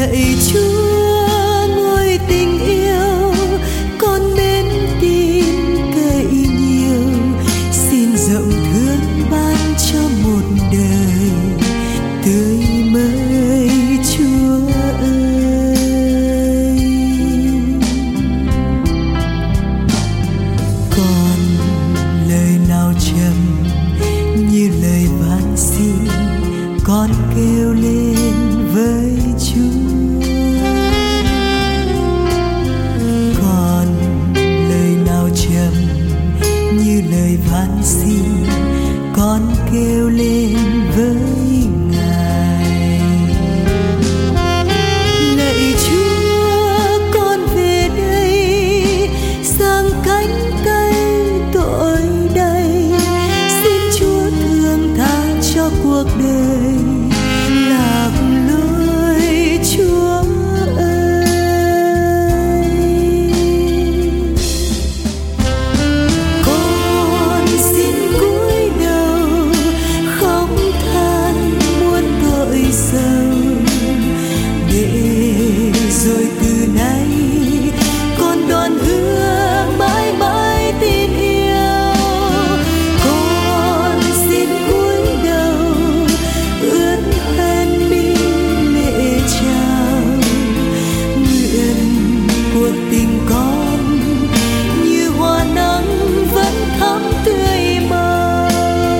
Lạy Chúa ngôi tình yêu, con mến tin cậy nhiều, xin rộng thương ban cho một đời tươi mới Chúa ơi. Còn lời nào trầm như lời van xin, con kêu lên với Chúa. Còn lời nào trầm như lời van xin, con kêu lên với Ngài. Lạy Chúa con về đây, giang cánh tay tội đầy, xin Chúa thương tha cho cuộc đời lạc lối Chúa ơi. Con xin cúi đầu khóc than muôn tội sầu, để rồi từ nay con đoan hứa mãi mãi tin yêu. Con xin cúi đầu ướt hoen mi lệ trào, nguyện cuộc tình con như hoa nắng vẫn thắm tươi màu.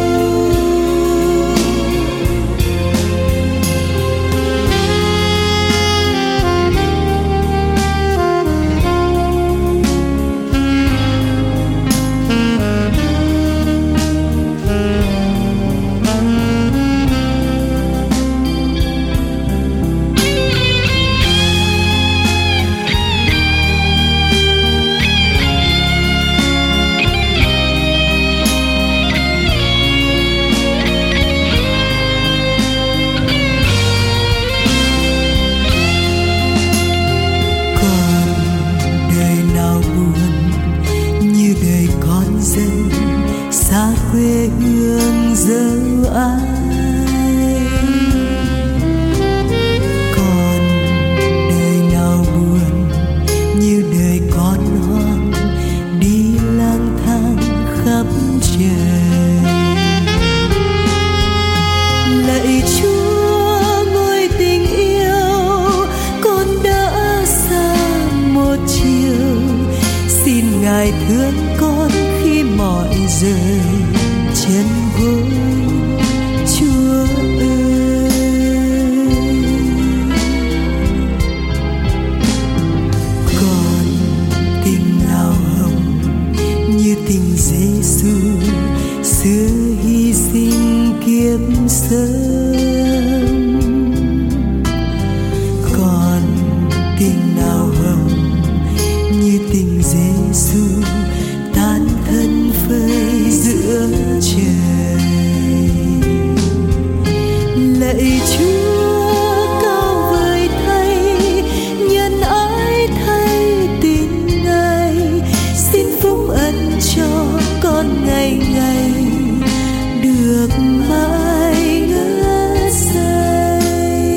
Xa quê hương dấu ai, còn đời nào buồn như đời con hoang đi lang thang khắp trời. Lạy Chúa ngôi tình yêu, con đã xa một chiều, xin Ngài thương con khi mỏi rời chân gối Chúa ơi. Còn tình nào hồng như tình Giêsu xưa hy sinh kiếp sống. Còn tình nào hồng như tình Giêsu tan thân phơi giữa trời. Lạy Chúa cao vời thay, nhân ái thay tình Ngài, xin phúc ân cho con ngày ngày được mãi ngất say.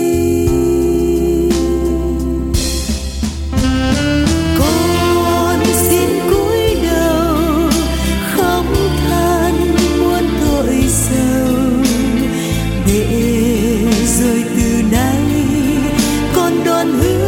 Con xin cúi đầu khóc than muôn tội sầu, để rồi từ nay con đoan hứa